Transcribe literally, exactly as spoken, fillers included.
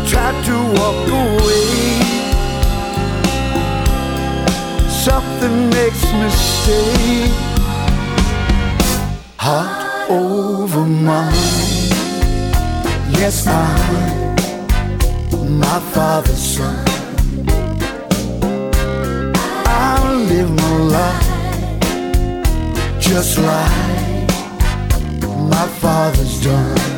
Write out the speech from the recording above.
try to walk away. Something makes me stay. Heart over mind. Yes, I'm my father's son. I'll live my life just like my father's done.